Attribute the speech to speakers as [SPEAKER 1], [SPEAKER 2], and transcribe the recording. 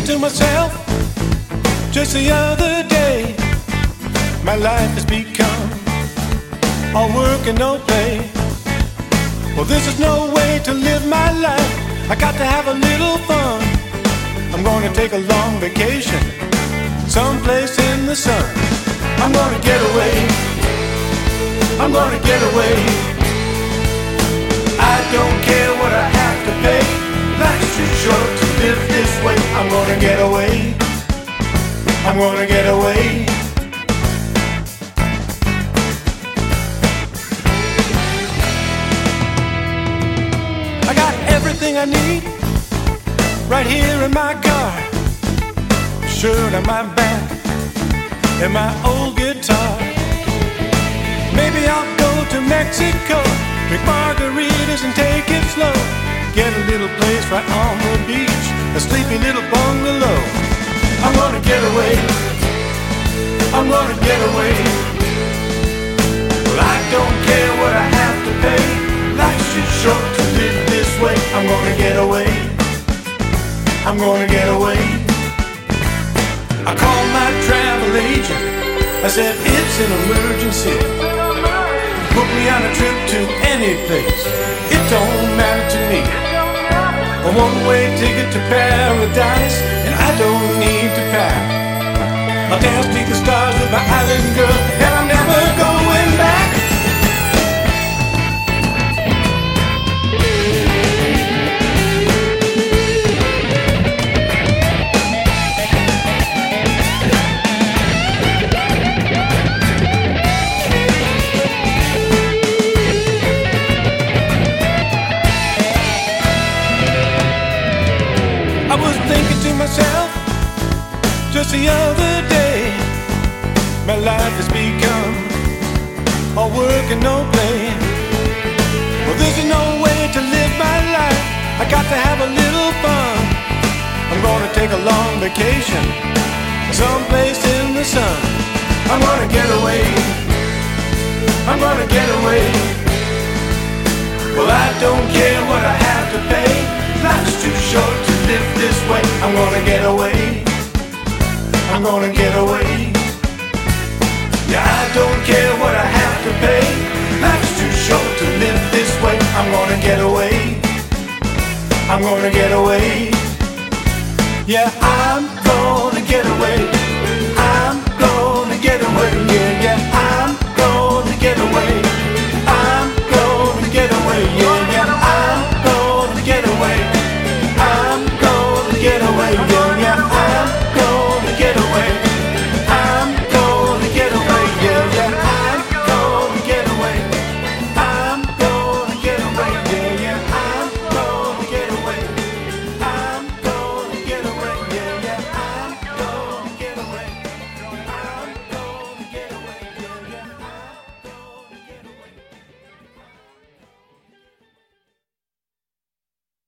[SPEAKER 1] to myself just the other day, my life has become all work and no play. Well, this is no way to live my life. I got to have a little fun. I'm gonna take a long vacation someplace in the sun. I'm gonna get away. I'm gonna get away. I don't care what I have to pay. Life's too short to live this way. I'm gonna get away. I'm gonna get away. I got everything I need right here in my car. A shirt on my back and my old guitar. Maybe I'll go to Mexico, drink margaritas and take it slow. Get a little place right on the beach, a sleepy little bungalow. I'm gonna get away. I'm gonna get away. Well, I don't care what I have to pay. Life's too short to live this way. I'm gonna get away. I'm gonna get away. I called my travel agent. I said it's an emergency. Book me on a trip to any place. It don't matter to me. A one-way ticket to paradise, and I don't need to pack. I'll dance beneath the stars with my island girl, and I'm never going back. I was thinking to myself just the other day, my life has become all work and no play. Well, there's no way to live my life. I got to have a little fun. I'm gonna take a long vacation someplace in the sun. I'm gonna get away. I'm gonna get away. Well, I don't care what I have to pay. Life's too short to live this way. I'm gonna get away. I'm gonna get away. Yeah, I don't care what I have to pay. Life's too short to live this way. I'm gonna get away. I'm gonna get away. Yeah, I'm gonna get away.